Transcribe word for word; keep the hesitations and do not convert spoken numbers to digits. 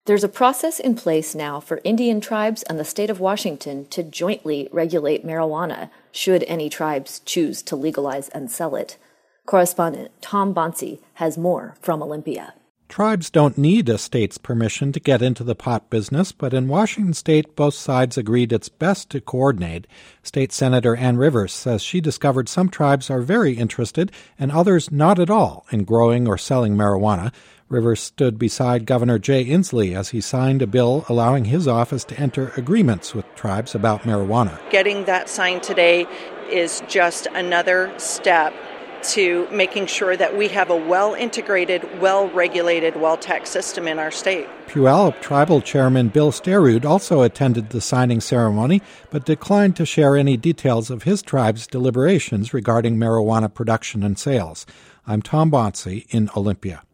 There's a process in place now for Indian tribes and the state of Washington to jointly regulate marijuana, should any tribes choose to legalize and sell it. Correspondent Tom Bonsi has more from Olympia. Tribes don't need a state's permission to get into the pot business, but in Washington state, both sides agreed it's best to coordinate. State Senator Ann Rivers says she discovered some tribes are very interested and others not at all in growing or selling marijuana. Rivers stood beside Governor Jay Inslee as he signed a bill allowing his office to enter agreements with tribes about marijuana. Getting that signed today is just another step to making sure that we have a well-integrated, well-regulated, well-taxed system in our state. Puyallup Tribal Chairman Bill Sterud also attended the signing ceremony, but declined to share any details of his tribe's deliberations regarding marijuana production and sales. I'm Tom Bonsi in Olympia.